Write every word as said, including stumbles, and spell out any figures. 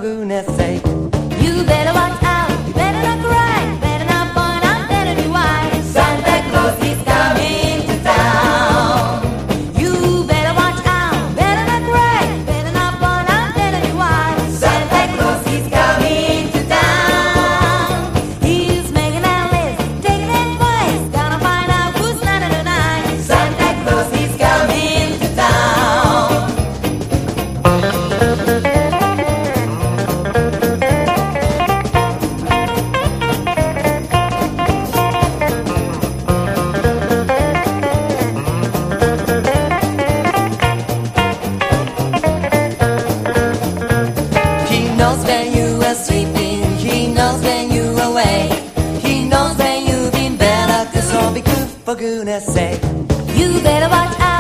goodness sake. You better watch out, you better not cry, better not point out, better be wise. Santa Claus is coming to town. You better watch out, better not cry, better not point out, better be wise. Santa Claus is coming to town. He's making that list, taking advice, gonna find out who's nine and a nine. Santa Claus is coming to town. He knows when you are sleeping, he knows when you are awake, he knows when you've been better, 'cause so be good for goodness sake. You better watch out.